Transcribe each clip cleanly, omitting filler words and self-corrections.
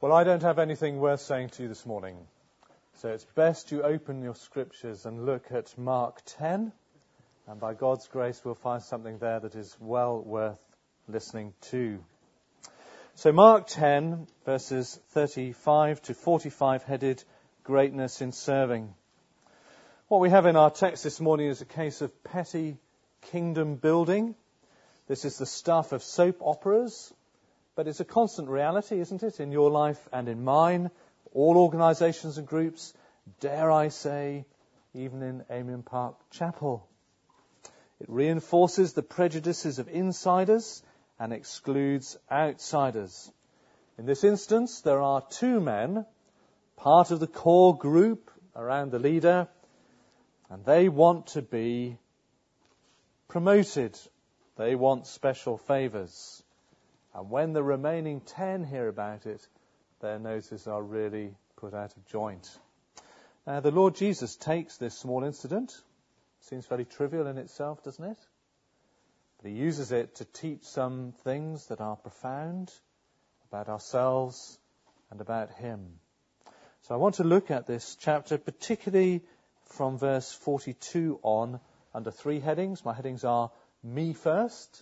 Well, I don't have anything worth saying to you this morning, so it's best you open your scriptures and look at Mark 10, and by God's grace we'll find something there that is well worth listening to. So Mark 10, verses 35 to 45, headed Greatness in Serving. What we have in our text this morning is a case of petty kingdom building. This is the stuff of soap operas, but it's a constant reality, isn't it, in your life and in mine, all organisations and groups, dare I say, even in Amiens Park Chapel. It reinforces the prejudices of insiders and excludes outsiders. In this instance, there are two men, part of the core group around the leader, and they want to be promoted. They want special favours. And when the remaining 10 hear about it, their noses are really put out of joint. Now, the Lord Jesus takes this small incident. Seems fairly trivial in itself, doesn't it? But he uses it to teach some things that are profound about ourselves and about him. So I want to look at this chapter, particularly from verse 42 on, under three headings. My headings are me first,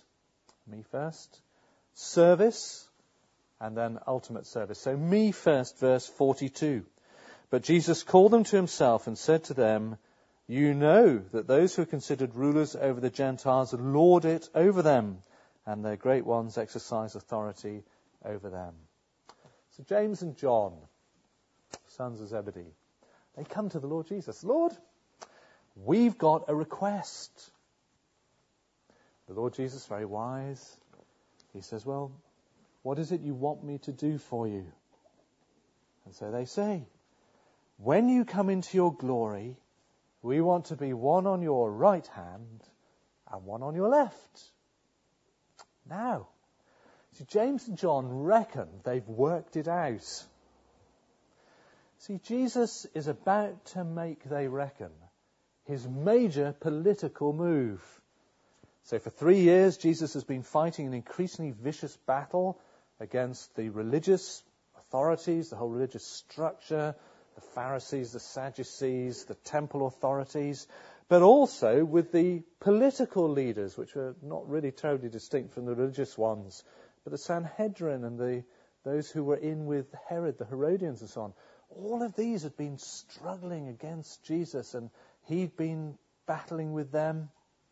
service, and then ultimate service. So me first, verse 42. But Jesus called them to himself and said to them, "You know that those who are considered rulers over the Gentiles lord it over them, and their great ones exercise authority over them." So James and John, sons of Zebedee, they come to the Lord Jesus. "Lord, we've got a request." The Lord Jesus, very wise, he says, "Well, what is it you want me to do for you?" And so they say, "When you come into your glory, we want to be one on your right hand and one on your left." Now, see, James and John reckon they've worked it out. See, Jesus is about to make, they reckon, his major political move. So for 3 years, Jesus has been fighting an increasingly vicious battle against the religious authorities, the whole religious structure, the Pharisees, the Sadducees, the temple authorities, but also with the political leaders, which are not really terribly distinct from the religious ones, but the Sanhedrin and those who were in with Herod, the Herodians and so on. All of these had been struggling against Jesus, and he'd been battling with them.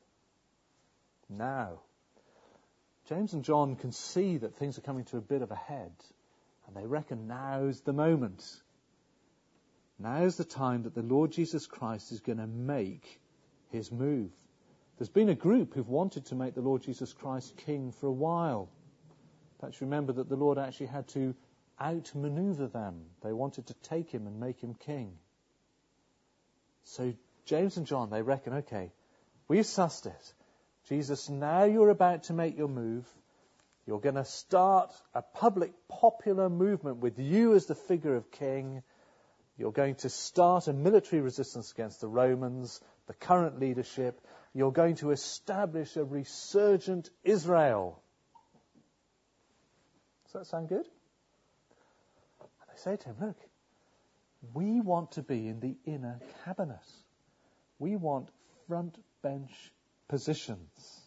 Now, James and John can see that things are coming to a bit of a head, and they reckon now's the moment. Now's the time that the Lord Jesus Christ is going to make his move. There's been a group who've wanted to make the Lord Jesus Christ king for a while. Perhaps remember that the Lord actually had to outmaneuver them. They wanted to take him and make him king. So James and John, they reckon, okay, we've sussed it. Jesus, now you're about to make your move. You're going to start a public popular movement with you as the figure of king. You're going to start a military resistance against the Romans, the current leadership. You're going to establish a resurgent Israel. Does that sound good? And they say to him, look, we want to be in the inner cabinet. We want front bench positions.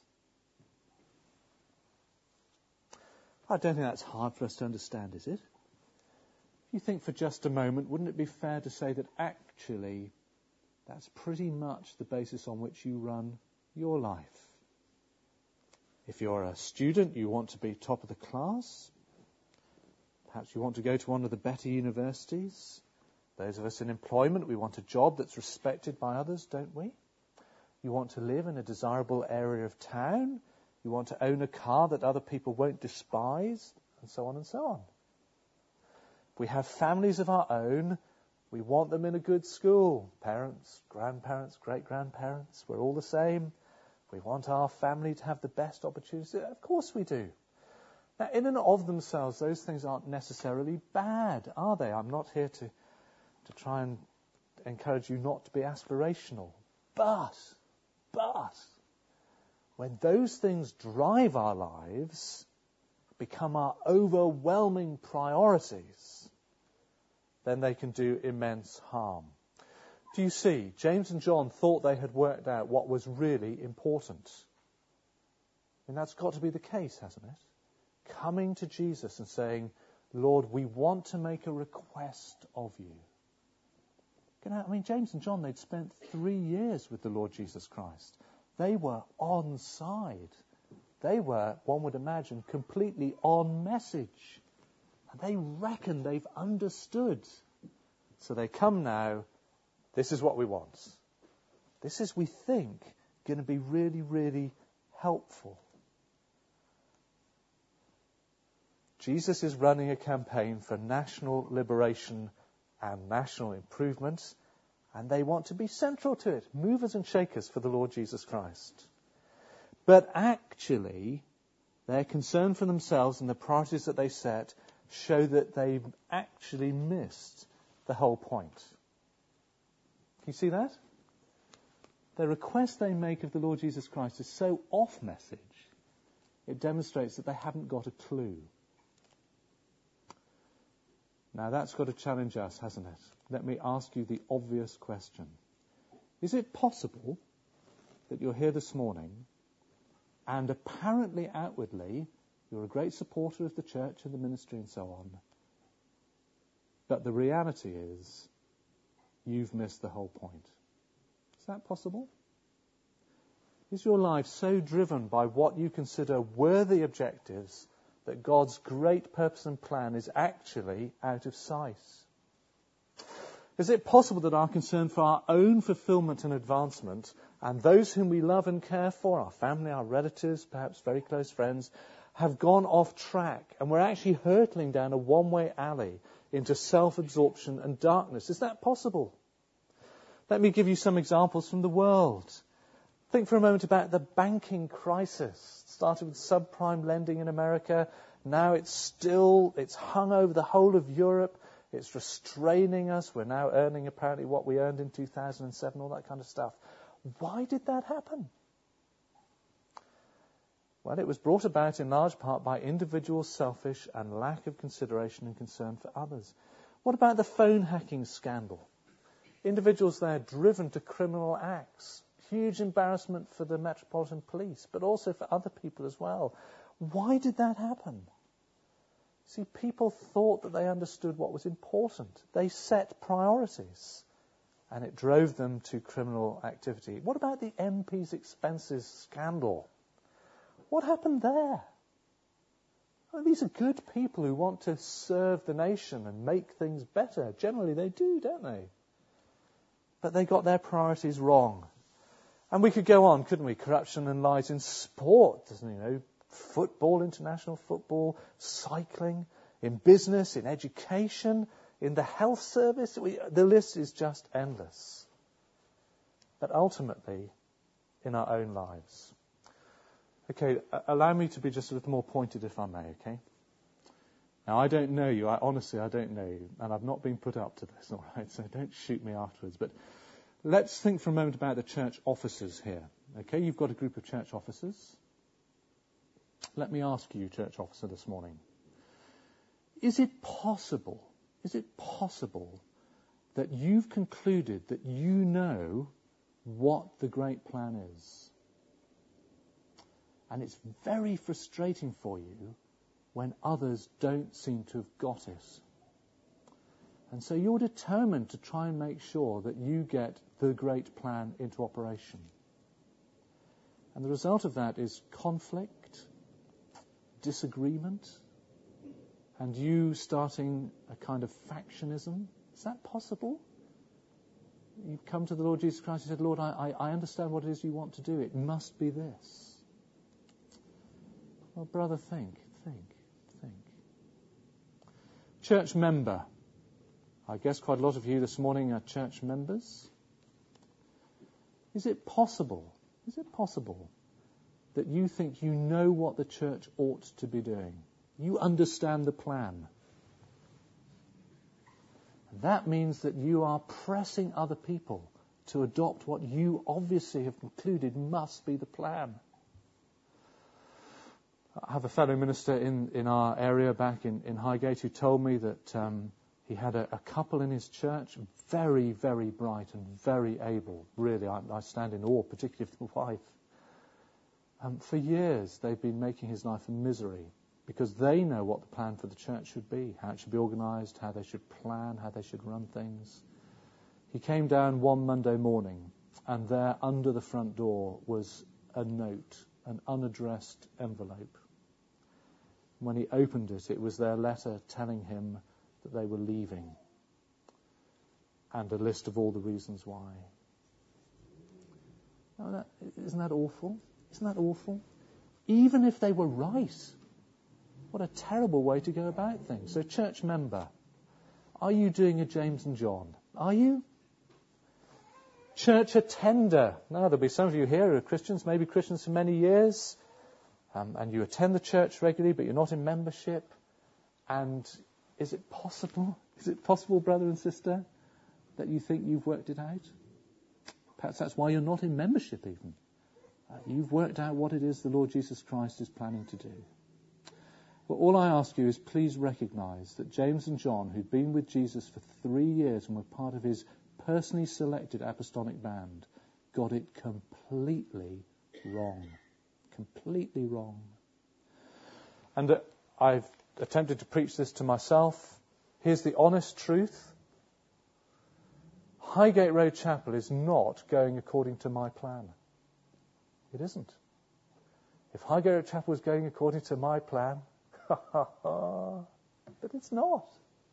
I don't think that's hard for us to understand, is it? If you think for just a moment, wouldn't it be fair to say that actually that's pretty much the basis on which you run your life? If you're a student, you want to be top of the class. Perhaps you want to go to one of the better universities. Those of us in employment, we want a job that's respected by others, don't we? You want to live in a desirable area of town. You want to own a car that other people won't despise, and so on and so on. We have families of our own. We want them in a good school. Parents, grandparents, great-grandparents, we're all the same. We want our family to have the best opportunities. Of course we do. Now, in and of themselves, those things aren't necessarily bad, are they? I'm not here to try and encourage you not to be aspirational. But, when those things drive our lives, become our overwhelming priorities, then they can do immense harm. Do you see? James and John thought they had worked out what was really important. And that's got to be the case, hasn't it? Coming to Jesus and saying, Lord, we want to make a request of you. James and John, they'd spent 3 years with the Lord Jesus Christ. They were on side. They were, one would imagine, completely on message. And they reckon they've understood. So they come now, this is what we want. This is, we think, going to be really, really helpful. Jesus is running a campaign for national liberation and national improvement, and they want to be central to it, movers and shakers for the Lord Jesus Christ. But actually, their concern for themselves and the priorities that they set show that they've actually missed the whole point. Can you see that? The request they make of the Lord Jesus Christ is so off message, it demonstrates that they haven't got a clue. Now that's got to challenge us, hasn't it? Let me ask you the obvious question. Is it possible that you're here this morning and apparently outwardly you're a great supporter of the church and the ministry and so on, but the reality is you've missed the whole point? Is that possible? Is your life so driven by what you consider worthy objectives that God's great purpose and plan is actually out of sight? Is it possible that our concern for our own fulfillment and advancement and those whom we love and care for, our family, our relatives, perhaps very close friends, have gone off track and we're actually hurtling down a one-way alley into self-absorption and darkness? Is that possible? Let me give you some examples from the world. Think for a moment about the banking crisis. It started with subprime lending in America. Now it's hung over the whole of Europe. It's restraining us. We're now earning apparently what we earned in 2007, all that kind of stuff. Why did that happen? Well, it was brought about in large part by individual selfish and lack of consideration and concern for others. What about the phone hacking scandal? Individuals there driven to criminal acts. Huge embarrassment for the Metropolitan Police, but also for other people as well. Why did that happen? See, people thought that they understood what was important. They set priorities, and it drove them to criminal activity. What about the MP's expenses scandal? What happened there? Well, these are good people who want to serve the nation and make things better. Generally, they do, don't they? But they got their priorities wrong. And we could go on, couldn't we? Corruption and lies in sport, football, international football, cycling, in business, in education, in the health service. The list is just endless. But ultimately, in our own lives. Okay, allow me to be just a little more pointed if I may, okay? Now, I don't know you. Honestly, I don't know you. And I've not been put up to this, all right? So don't shoot me afterwards. But let's think for a moment about the church officers here. Okay, you've got a group of church officers. Let me ask you, church officer, this morning. Is it possible that you've concluded that you know what the great plan is? And it's very frustrating for you when others don't seem to have got it. And so you're determined to try and make sure that you get the great plan into operation. And the result of that is conflict, disagreement, and you starting a kind of factionism. Is that possible? You've come to the Lord Jesus Christ and said, Lord, I understand what it is you want to do. It must be this. Well, brother, think. Church member. I guess quite a lot of you this morning are church members. Is it possible that you think you know what the church ought to be doing? You understand the plan. That means that you are pressing other people to adopt what you obviously have concluded must be the plan. I have a fellow minister in our area back in Highgate who told me that He had a couple in his church, very, very bright and very able. Really, I stand in awe, particularly of the wife. For years, they've been making his life a misery because they know what the plan for the church should be, how it should be organised, how they should plan, how they should run things. He came down one Monday morning, and there under the front door was a note, an unaddressed envelope. When he opened it, it was their letter telling him that they were leaving, and a list of all the reasons why. Now, isn't that awful? Isn't that awful? Even if they were right, what a terrible way to go about things. So, church member, are you doing a James and John? Are you? Church attender. Now, there'll be some of you here who are Christians, maybe Christians for many years, and you attend the church regularly, but you're not in membership. And is it possible, brother and sister, that you think you've worked it out? Perhaps that's why you're not in membership even. You've worked out what it is the Lord Jesus Christ is planning to do. But all I ask you is please recognise that James and John, who'd been with Jesus for 3 years and were part of his personally selected apostolic band, got it completely wrong. Completely wrong. And I've attempted to preach this to myself. Here's the honest truth. Highgate Road Chapel is not going according to my plan. It isn't. If Highgate Road Chapel was going according to my plan, but it's not.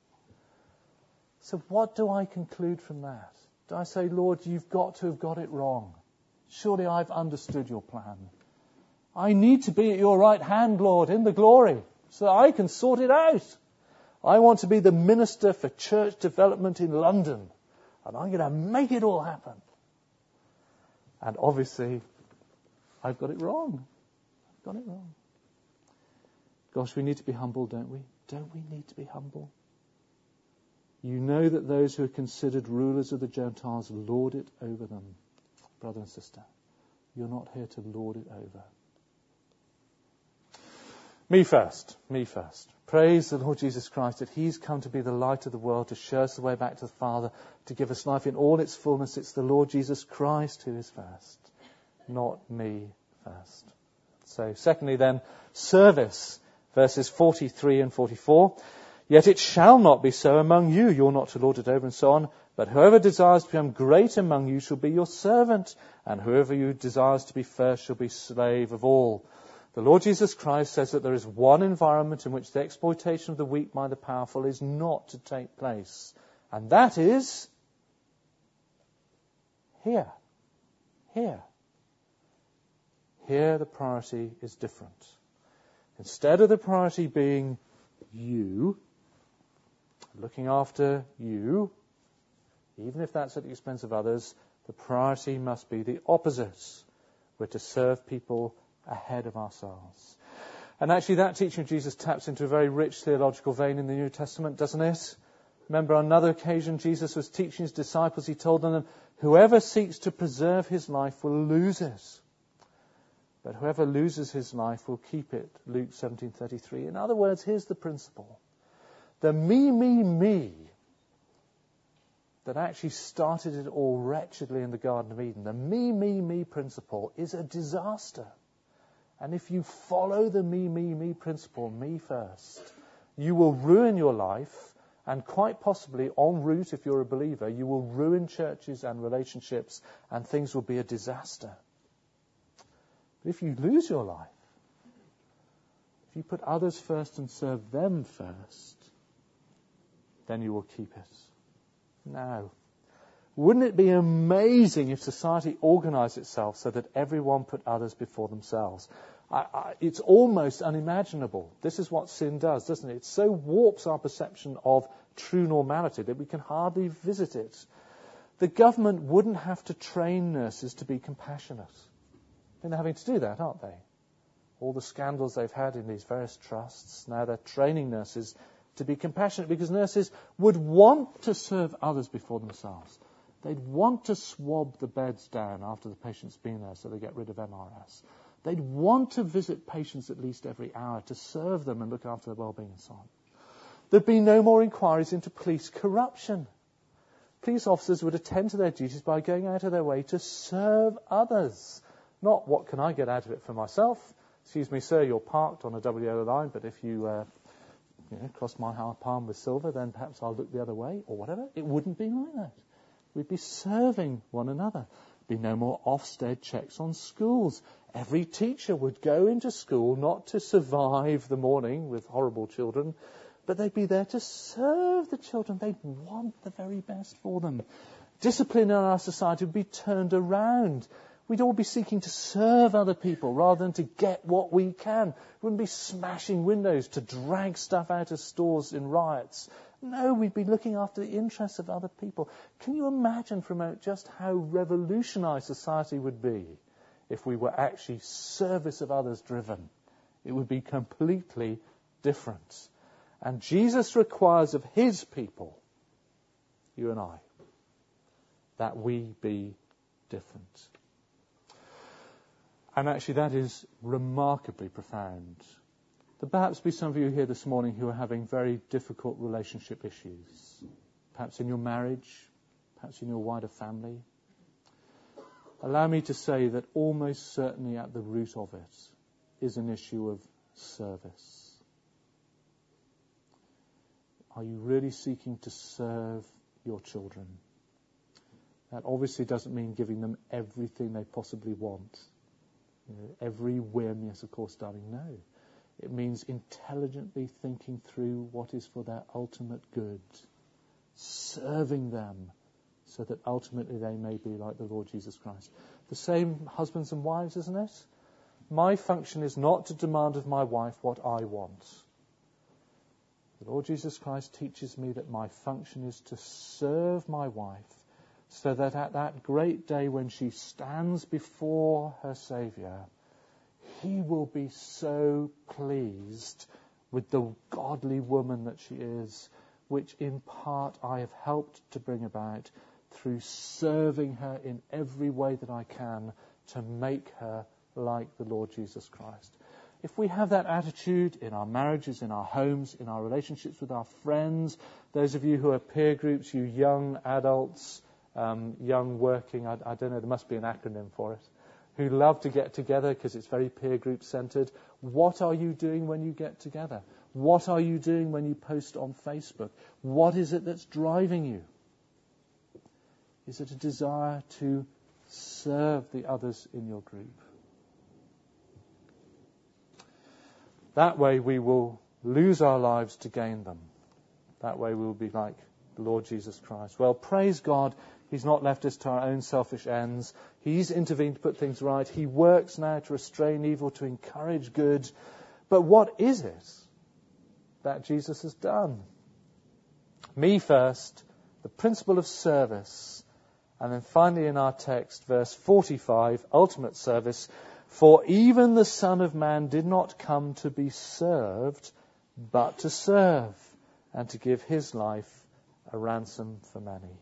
So what do I conclude from that? Do I say, Lord, you've got to have got it wrong? Surely I've understood your plan. I need to be at your right hand, Lord, in the glory, so that I can sort it out. I want to be the minister for church development in London, and I'm going to make it all happen. And obviously, I've got it wrong. I've got it wrong. Gosh, we need to be humble, don't we? Don't we need to be humble? You know that those who are considered rulers of the Gentiles lord it over them. Brother and sister, you're not here to lord it over. Me first. Praise the Lord Jesus Christ that He's come to be the light of the world, to show us the way back to the Father, to give us life in all its fullness. It's the Lord Jesus Christ who is first, not me first. So, secondly then, service, verses 43 and 44. Yet it shall not be so among you. You're not to lord it over and so on. But whoever desires to become great among you shall be your servant. And whoever you desires to be first shall be slave of all. The Lord Jesus Christ says that there is one environment in which the exploitation of the weak by the powerful is not to take place. And that is here. Here. Here the priority is different. Instead of the priority being you, looking after you, even if that's at the expense of others, the priority must be the opposite. We're to serve people ahead of ourselves. And actually that teaching of Jesus taps into a very rich theological vein in the New Testament, doesn't it? Remember on another occasion Jesus was teaching his disciples, he told them, whoever seeks to preserve his life will lose it. But whoever loses his life will keep it. Luke 17:33. In other words, here's the principle. The me that actually started it all wretchedly in the Garden of Eden, the me principle is a disaster. And if you follow the me principle, me first, you will ruin your life, and quite possibly en route, if you're a believer, you will ruin churches and relationships, and things will be a disaster. But if you lose your life, if you put others first and serve them first, then you will keep it. Now, wouldn't it be amazing if society organized itself so that everyone put others before themselves? It's almost unimaginable. This is what sin does, doesn't it? It so warps our perception of true normality that we can hardly visit it. The government wouldn't have to train nurses to be compassionate. They're having to do that, aren't they? All the scandals they've had in these various trusts, now they're training nurses to be compassionate because nurses would want to serve others before themselves. They'd want to swab the beds down after the patient's been there so they get rid of MRS. They'd want to visit patients at least every hour to serve them and look after their well-being and so on. There'd be no more inquiries into police corruption. Police officers would attend to their duties by going out of their way to serve others. Not what can I get out of it for myself. Excuse me, sir, you're parked on a WO line, but if you cross my palm with silver, then perhaps I'll look the other way, or whatever. It wouldn't be like that. We'd be serving one another. There'd be no more Ofsted checks on schools. Every teacher would go into school not to survive the morning with horrible children, but they'd be there to serve the children. They'd want the very best for them. Discipline in our society would be turned around. We'd all be seeking to serve other people rather than to get what we can. We wouldn't be smashing windows to drag stuff out of stores in riots. No, we'd be looking after the interests of other people. Can you imagine for a moment just how revolutionized society would be if we were actually service of others driven? It would be completely different. And Jesus requires of his people, you and I, that we be different. And actually that is remarkably profound. There perhaps be some of you here this morning who are having very difficult relationship issues. Perhaps in your marriage, perhaps in your wider family. Allow me to say that almost certainly at the root of it is an issue of service. Are you really seeking to serve your children? That obviously doesn't mean giving them everything they possibly want. Every whim, yes, of course, darling, no. It means intelligently thinking through what is for their ultimate good, serving them so that ultimately they may be like the Lord Jesus Christ. The same husbands and wives, isn't it? My function is not to demand of my wife what I want. The Lord Jesus Christ teaches me that my function is to serve my wife so that at that great day when she stands before her Saviour, he will be so pleased with the godly woman that she is, which in part I have helped to bring about through serving her in every way that I can to make her like the Lord Jesus Christ. If we have that attitude in our marriages, in our homes, in our relationships with our friends, those of you who are peer groups, you young adults, young working, I don't know, there must be an acronym for it, who love to get together because it's very peer group centred. What are you doing when you get together? What are you doing when you post on Facebook? What is it that's driving you? Is it a desire to serve the others in your group? That way we will lose our lives to gain them. That way we will be like the Lord Jesus Christ. Well, praise God, he's not left us to our own selfish ends. He's intervened to put things right. He works now to restrain evil, to encourage good. But what is it that Jesus has done? Me first, the principle of service. And then finally in our text, verse 45, ultimate service. For even the Son of Man did not come to be served, but to serve, and to give his life a ransom for many.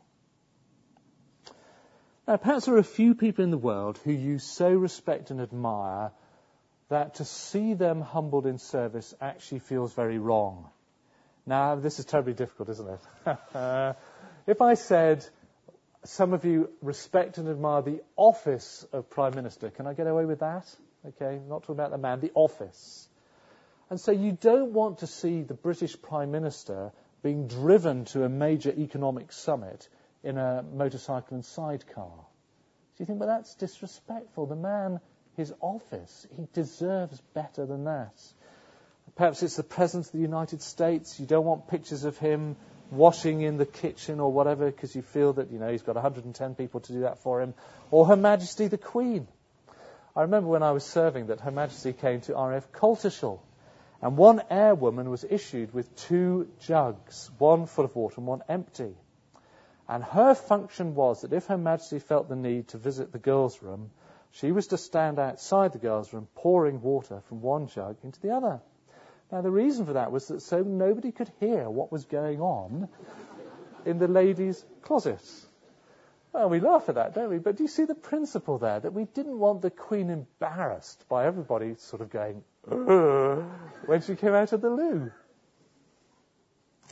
Now, perhaps there are a few people in the world who you so respect and admire that to see them humbled in service actually feels very wrong. Now, this is terribly difficult, isn't it? If I said, some of you respect and admire the office of Prime Minister, can I get away with that? Okay, not talking about the man, the office. And so you don't want to see the British Prime Minister being driven to a major economic summit in a motorcycle and sidecar. So you think, well, that's disrespectful. The man, his office, he deserves better than that. Perhaps it's the President of the United States. You don't want pictures of him washing in the kitchen or whatever because you feel that, he's got 110 people to do that for him. Or Her Majesty the Queen. I remember when I was serving that Her Majesty came to RAF Coltishall. And one airwoman was issued with 2 jugs, one full of water and one empty. And her function was that if Her Majesty felt the need to visit the girls' room, she was to stand outside the girls' room pouring water from one jug into the other. Now, the reason for that was that so nobody could hear what was going on in the ladies' closets. Well, we laugh at that, don't we? But do you see the principle there? That we didn't want the Queen embarrassed by everybody sort of going, when she came out of the loo.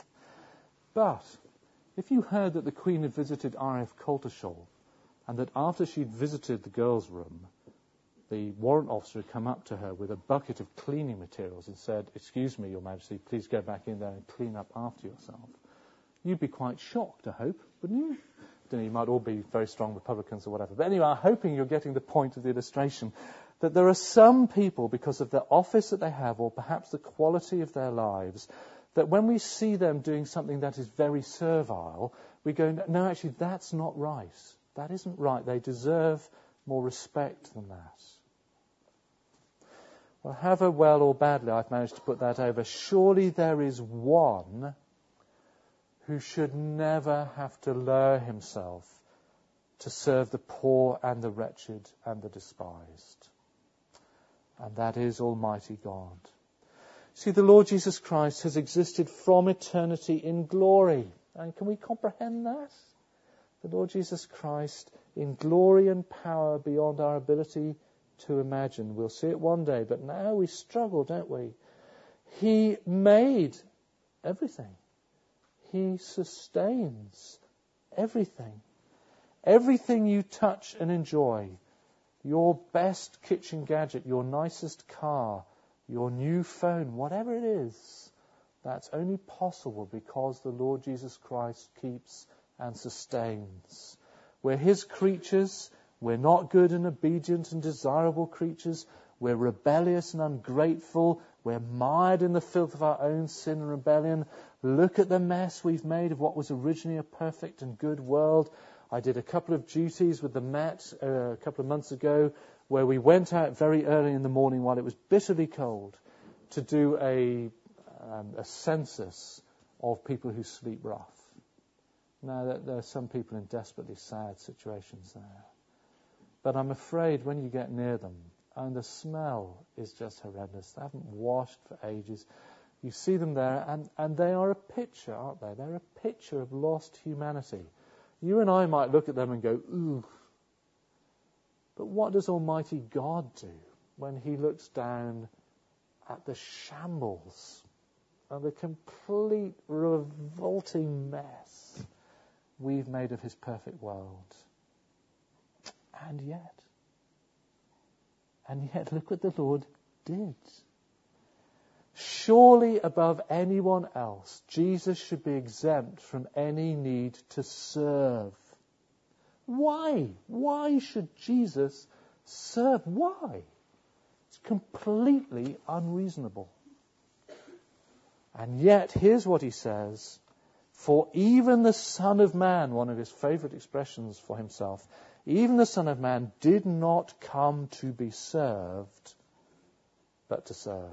But if you heard that the Queen had visited R.F. Coltishall, and that after she'd visited the girls' room, the warrant officer had come up to her with a bucket of cleaning materials and said, "Excuse me, Your Majesty, please go back in there and clean up after yourself," you'd be quite shocked, I hope, wouldn't you? I don't know, you might all be very strong Republicans or whatever. But anyway, I'm hoping you're getting the point of the illustration, that there are some people, because of the office that they have, or perhaps the quality of their lives, that when we see them doing something that is very servile, we go, no, actually, that's not right. That isn't right. They deserve more respect than that. Well, however well or badly I've managed to put that over, surely there is one who should never have to lower himself to serve the poor and the wretched and the despised. And that is Almighty God. See, the Lord Jesus Christ has existed from eternity in glory. And can we comprehend that? The Lord Jesus Christ in glory and power beyond our ability to imagine. We'll see it one day, but now we struggle, don't we? He made everything. He sustains everything. Everything you touch and enjoy, your best kitchen gadget, your nicest car, your new phone, whatever it is, that's only possible because the Lord Jesus Christ keeps and sustains. We're His creatures. We're not good and obedient and desirable creatures. We're rebellious and ungrateful. We're mired in the filth of our own sin and rebellion. Look at the mess we've made of what was originally a perfect and good world. I did a couple of duties with the Met a couple of months ago where we went out very early in the morning while it was bitterly cold to do a census of people who sleep rough. Now, there are some people in desperately sad situations there. But I'm afraid when you get near them, and the smell is just horrendous. They haven't washed for ages. You see them there, and they are a picture, aren't they? They're a picture of lost humanity. You and I might look at them and go, ooh. But what does Almighty God do when He looks down at the shambles and the complete revolting mess we've made of His perfect world? And yet, look what the Lord did. Surely above anyone else, Jesus should be exempt from any need to serve. Why? Why should Jesus serve? Why? It's completely unreasonable. And yet, here's what He says. For even the Son of Man, one of His favourite expressions for Himself, even the Son of Man did not come to be served, but to serve.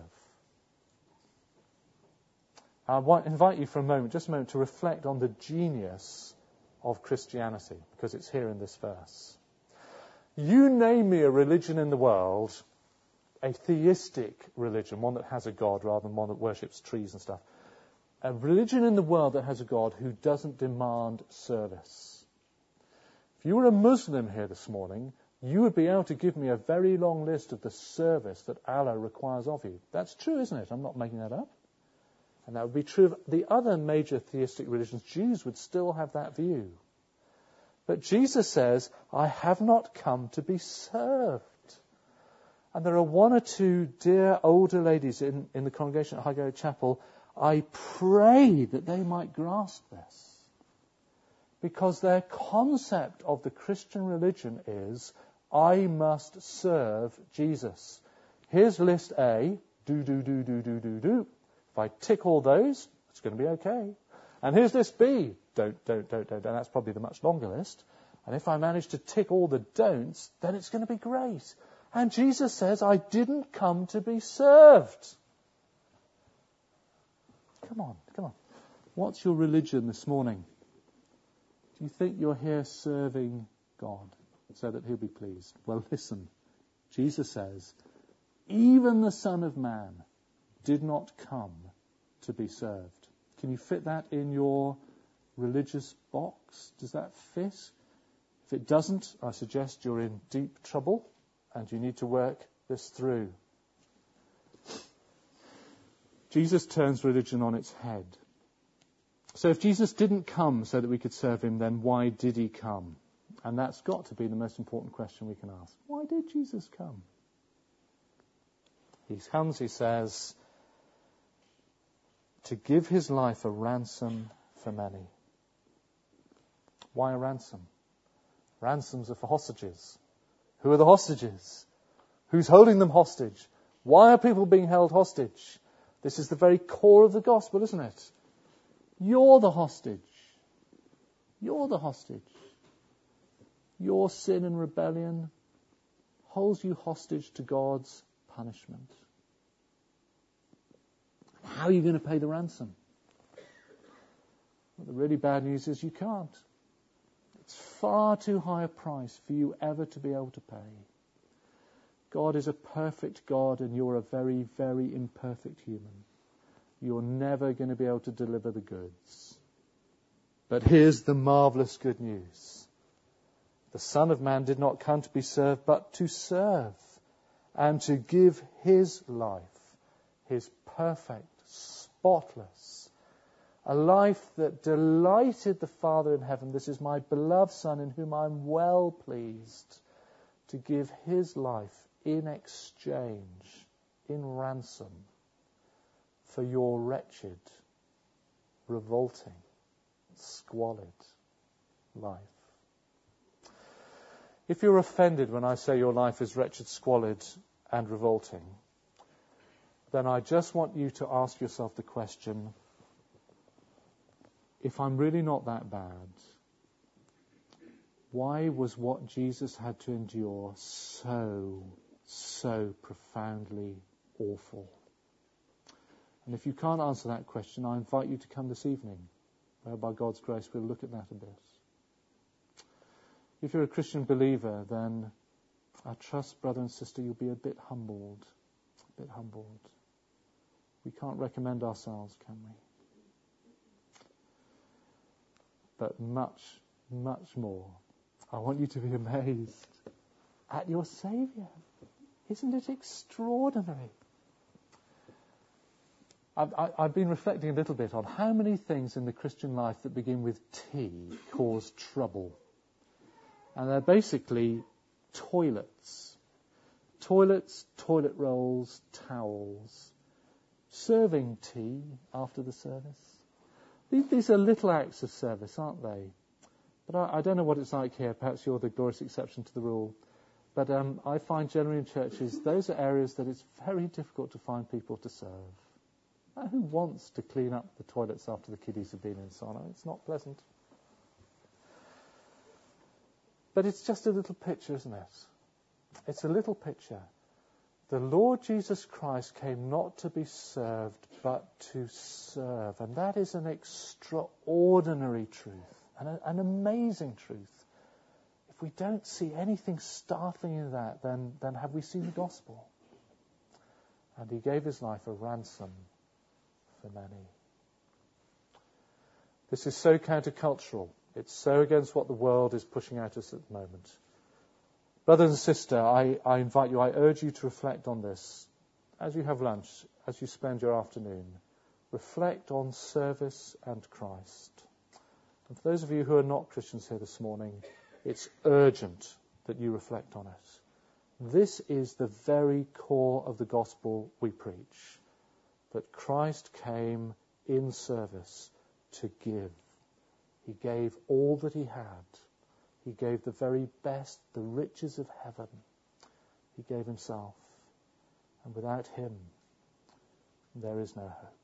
I invite you for just a moment, to reflect on the genius of Christianity, because it's here in this verse. You name me a religion in the world, a theistic religion, one that has a God rather than one that worships trees and stuff. A religion in the world that has a God who doesn't demand service. If you were a Muslim here this morning, you would be able to give me a very long list of the service that Allah requires of you. That's true, isn't it? I'm not making that up. And that would be true of the other major theistic religions. Jews would still have that view. But Jesus says, I have not come to be served. And there are one or two dear older ladies in the congregation at Highgate Chapel. I pray that they might grasp this. Because their concept of the Christian religion is, I must serve Jesus. Here's list A, do. If I tick all those, it's going to be okay. And here's list B, don't. And that's probably the much longer list. And if I manage to tick all the don'ts, then it's going to be great. And Jesus says, I didn't come to be served. Come on. What's your religion this morning? Do you think you're here serving God so that He'll be pleased? Well, listen. Jesus says, even the Son of Man did not come to be served. Can you fit that in your religious box? Does that fit? If it doesn't, I suggest you're in deep trouble and you need to work this through. Jesus turns religion on its head. So if Jesus didn't come so that we could serve him, then why did he come? And that's got to be the most important question we can ask. Why did Jesus come? He comes, he says, to give his life a ransom for many. Why a ransom? Ransoms are for hostages. Who are the hostages? Who's holding them hostage? Why are people being held hostage? This is the very core of the gospel, isn't it? You're the hostage. You're the hostage. Your sin and rebellion holds you hostage to God's punishment. How are you going to pay the ransom? Well, the really bad news is you can't. It's far too high a price for you ever to be able to pay. God is a perfect God and you're a very, very imperfect human. You're never going to be able to deliver the goods. But here's the marvelous good news. The Son of Man did not come to be served, but to serve and to give his life, his perfect, spotless, a life that delighted the Father in heaven. This is my beloved Son in whom I'm well pleased, to give his life in exchange, in ransom, for your wretched, revolting, squalid life. If you're offended when I say your life is wretched, squalid, and revolting, then I just want you to ask yourself the question, if I'm really not that bad, why was what Jesus had to endure so profoundly awful? And if you can't answer that question, I invite you to come this evening, where by God's grace we'll look at that a bit. If you're a Christian believer, then I trust, brother and sister, you'll be a bit humbled. We can't recommend ourselves, can we? But much, much more, I want you to be amazed at your Saviour. Isn't it extraordinary? I've been reflecting a little bit on how many things in the Christian life that begin with T cause trouble. And they're basically toilets. Toilets, toilet rolls, towels. Serving tea after the service. These are little acts of service, aren't they? But I don't know what it's like here. Perhaps you're the glorious exception to the rule. But I find generally in churches, those are areas that it's very difficult to find people to serve. Who wants to clean up the toilets after the kiddies have been in so on? It's not pleasant. But it's just a little picture, isn't it? It's a little picture. The Lord Jesus Christ came not to be served, but to serve. And that is an extraordinary truth, an amazing truth. If we don't see anything startling in that, then have we seen the gospel? And he gave his life a ransom for many. This is so countercultural. It's so against what the world is pushing at us at the moment. Brothers and sisters, I invite you, I urge you to reflect on this. As you have lunch, as you spend your afternoon, reflect on service and Christ. And for those of you who are not Christians here this morning, it's urgent that you reflect on it. This is the very core of the gospel we preach, that Christ came in service to give. He gave all that he had. He gave the very best, the riches of heaven. He gave himself. And without him, there is no hope.